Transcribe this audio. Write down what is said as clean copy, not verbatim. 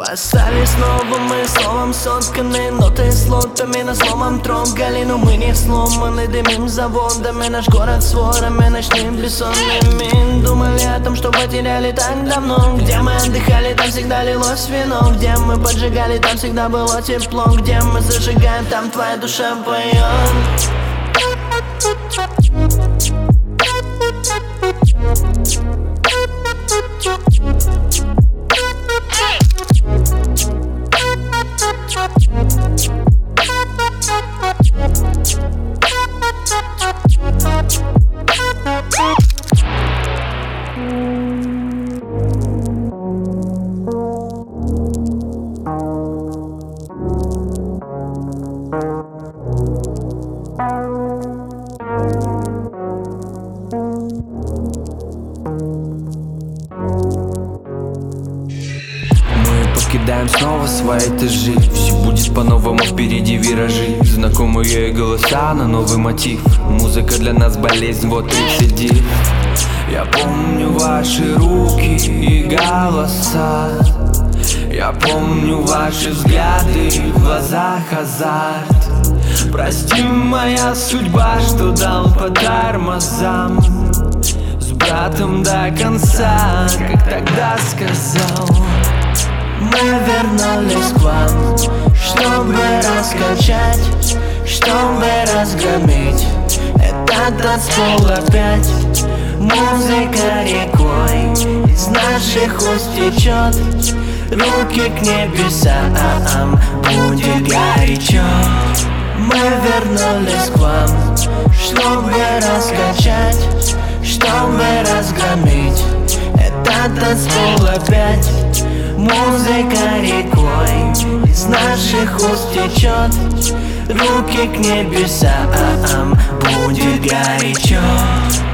Восстали снова мы словом сотканы, ноты с лотами на сломом трогали. Но мы не сломаны, дымим заводами, наш город с ворами ночным бессонными. Думали о том, что потеряли так давно. Где мы отдыхали, там всегда лилось вино. Где мы поджигали, там всегда было тепло. Где мы зажигаем, там твоя душа поет. Кидаем снова свои этажи. Все будет по-новому, впереди виражи. Знакомые голоса на новый мотив. Музыка для нас болезнь, вот рецидив. Я помню ваши руки и голоса. Я помню ваши взгляды, в глазах азарт. Прости, моя судьба, что дал по тормозам. С братом до конца, как тогда сказал. Мы вернулись к вам, чтобы раскачать, чтобы разгромить этот танцпол опять. Музыка рекой из наших уст течет, руки к небесам, будет горячо. Мы вернулись к вам, чтобы раскачать, чтобы разгромить этот танцпол опять. Музыка рекой из наших уст течет, руки к небесам, будет горячо.